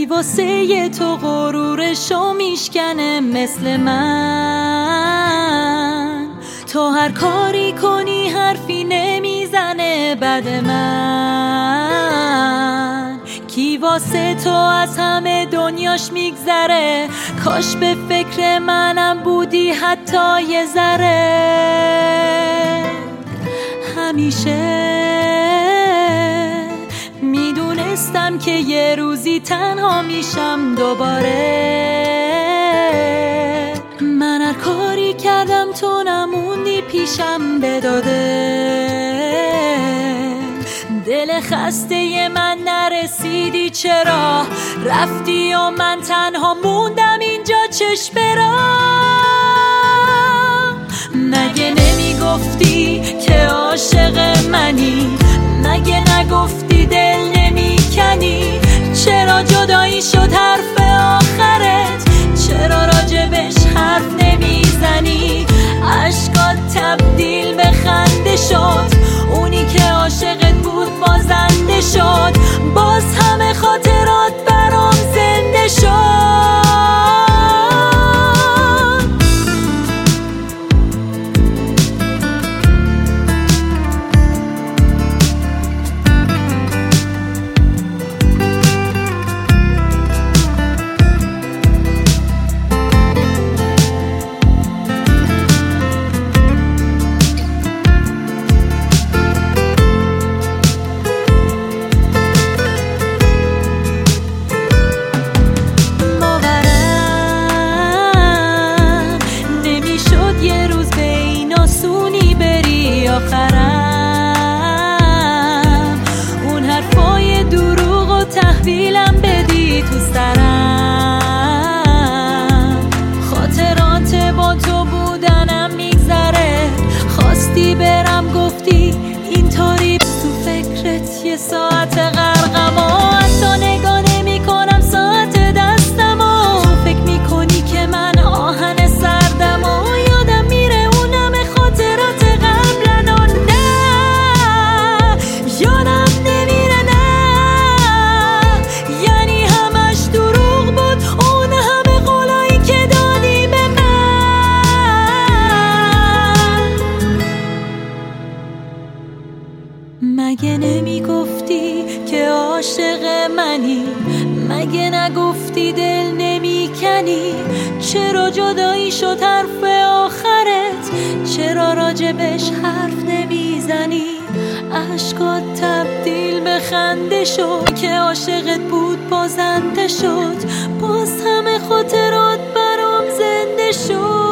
واسه تو غرورشو میشکنه مثل من. تو هر کاری کنی حرفی نمیزنه بد من. کی واسه تو از همه دنیاش میگذره، کاش به فکر منم بودی حتی یه ذره. همیشه میدونستم که یه روزی تنها میشم دوباره. من هر کاری کردم تو نموندی پیشم بداده. دل خسته من نرسیدی چرا رفتی و من تنها موندم اینجا چشم برا. مگه نمیگفتی که عاشق منی؟ مگه نگفتی دل نمیکنی؟ چرا جدایی شد حرف آخرت؟ چرا راجبش حرف نمیزنی؟ عشقات تبدیل به خنده شد، اونی که عاشقت بود بازنده شد. باز همه خاطرات برام زنده شد. آخرم اون حرفای دروغ و تحویلم بدی تو سرم. خاطرات با تو بودنم میگذره، خواستی برم گفتی اینطوری تو فکرت یه ساعت غرقم و حتی نگاه نمی کنم ساعت دستم و تو فکر میکنی که من آهن سردم و یادم میره اونم خاطرات مگه نمیگفتی که عاشق منی؟ مگه نگفتی دل نمیکنی؟ چرا جدایی شد حرف آخرت؟ چرا راجبش حرف نمیزنی؟ عشقات تبدیل به خنده شد، که عاشقت بود بازنده شد. باز همه خاطرات برام زنده شد.